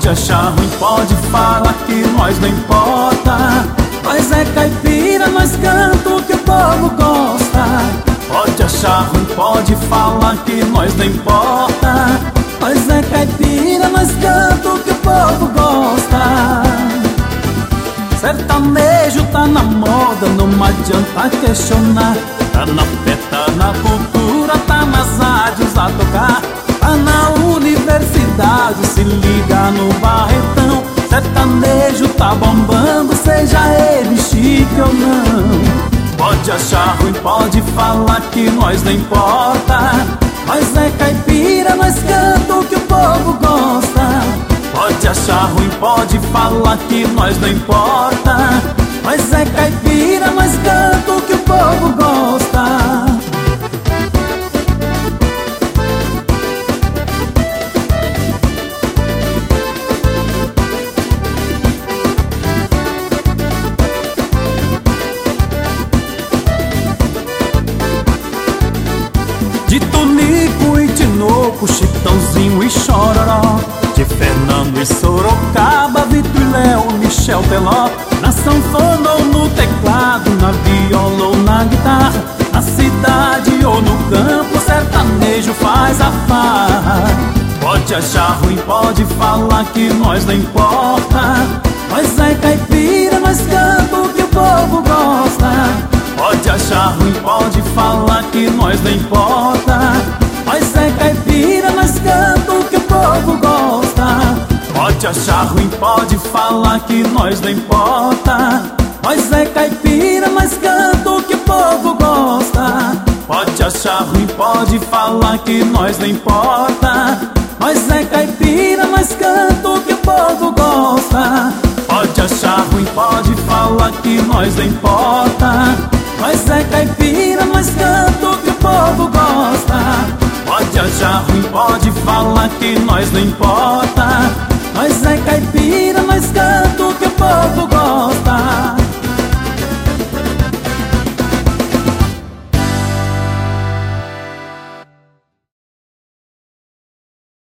Pode achar ruim, pode falar que nós não importa. Nós é caipira, nós canta o que o povo gosta. Pode achar ruim, pode falar que nós não importa. Nós é caipira, nós canta o que o povo gosta. Sertanejo tá na moda, não adianta questionar. Tá na fé, tá na cultura, tá nas rádios a tocar. Tá na universidade, se liga no Barretão. Sertanejo tá bombando, seja ele chique ou não. Pode achar ruim, pode falar que nós não importa. Nós é caipira, nós canta o que o povo gosta. Pode achar ruim, pode falar que nós não importa. Nós é caipira, nós canta o que o povo gosta. De Tonico e Tinoco, Chitãozinho e Chororó, de Fernando e Sorocaba, Vitor e Léo, Michel Teló. Na sanfona ou no teclado, na viola ou na guitarra, na cidade ou no campo, sertanejo faz a farra. Pode achar ruim, pode falar que nós não importa. Nós é caipira, nós canta o que o povo gosta. Pode achar ruim, pode falar que nós não importa. Nós é caipira, nós canta o que o povo gosta. Pode achar ruim, pode falar que nós não importa. Nós é caipira, nós canta o que o povo gosta. Pode achar ruim, pode falar que nós não importa. Nós é caipira, nós canta o que o povo gosta. Pode achar ruim, pode falar que nós não importa. Nós é caipira, nós canta o que o povo gosta. Pode achar ruim, pode falar que nós não importa. Nós é caipira, nós canta